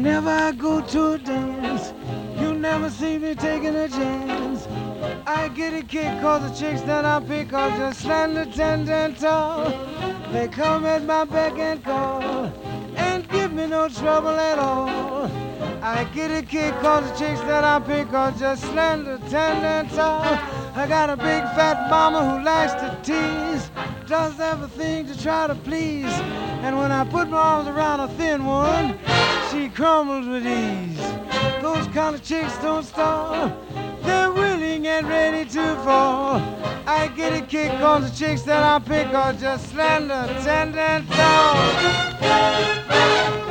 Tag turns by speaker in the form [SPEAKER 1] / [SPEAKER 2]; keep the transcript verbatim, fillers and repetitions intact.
[SPEAKER 1] Whenever I go to a dance, you never see me taking a chance. I get a kick cause the chicks that I pick are just slender, tender, and tall. They come at my beck and call and give me no trouble at all. I get a kick cause the chicks that I pick are just slender, tender, and tall. I got a big fat mama who likes to tease, does everything to try to please. And when I put my arms around a thin one, she crumbles with ease. Those kind of chicks don't stall, they're willing and ready to fall. I get a kick cause the chicks that I pick are just slender, tender, and tall.